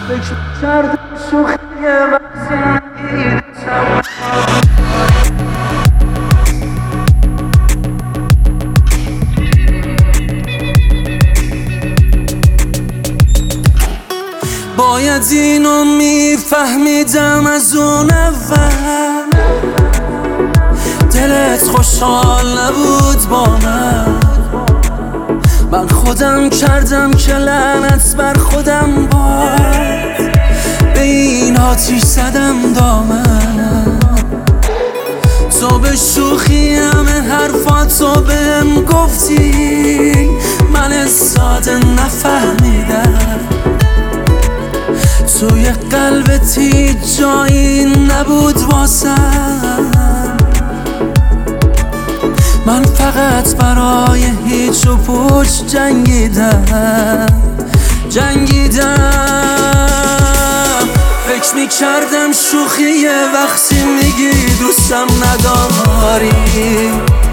فکر کردم شوخی وقتی باید اینو میفهمیدم از اون اول، دلت خوشحال نبود با من خودم کردم که لعنت بر خودم باد، به این آتیش زدم دامنم. تو به شوخی همه حرفاتو بهم گفتی، من ساده نفهمیدم توی قلبت هیچ جایی نبود واسم. من فقط برای هیچ و پوچ جنگیدم. فکر میکردم شوخیه وقتی میگی دوستم نداری،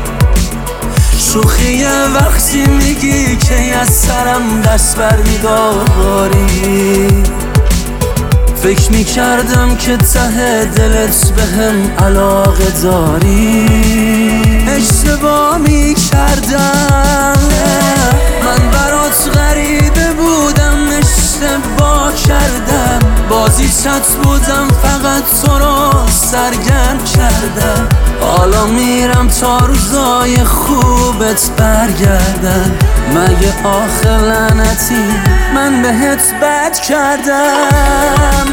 شوخیه وقتی میگی که از سرم دست بر میداری. فکر میکردم که ته دلت بهم علاقه داری. اشتباه میکردم، من برات غریبه بودم، اشتباه کردم، بازیچت بودم، فقط تو رو سرگرم کردم. حالا میرم تا روزای خوبت برگردن، مگه آخه لعنتی من بهت بد کردم؟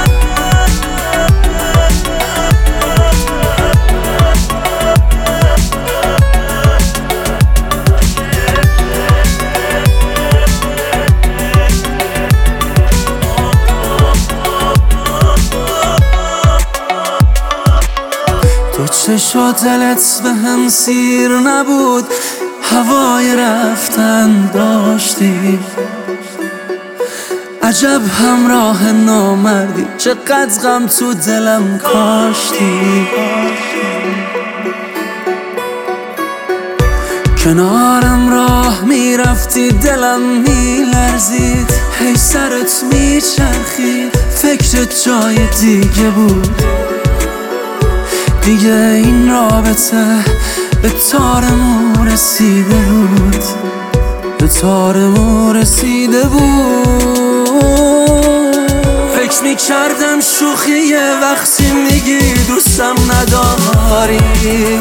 تو چشا دلت به هم سیر نبود، هوای رفتن داشتی، عجب همراه نامردی، چقدر غم تو دلم کاشتی. کنارم راه میرفتی دلم میلرزید، هی سرت میچرخید، فکرت جای دیگه بود. دیگه این رابطه به تارمون رسیده بود، به تارمون رسیده بود. فکر میکردم شوخیه وقتی میگی دوستم نداری،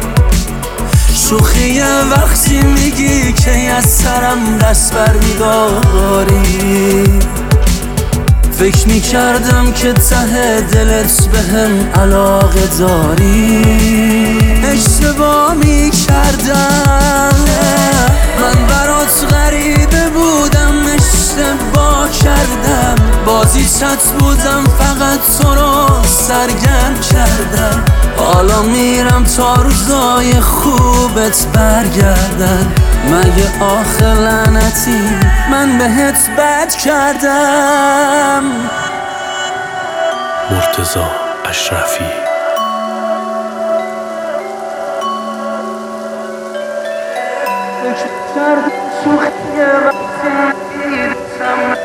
شوخیه وقتی میگی که از سرم دست بر میداری. فکر میکردم که ته دلت بهم علاقه داری. اشتباه میکردم، من برات غریبه بودم، اشتباه کردم، بازیچت بودم، فقط تو رو سرگرم کردم. حالا میرم تا روزای خوبت برگردن، مگه آخه لعنتی من بهت بد کردم؟ مرتضی اشرفی. فکر کردم شوخی وقتی دیدم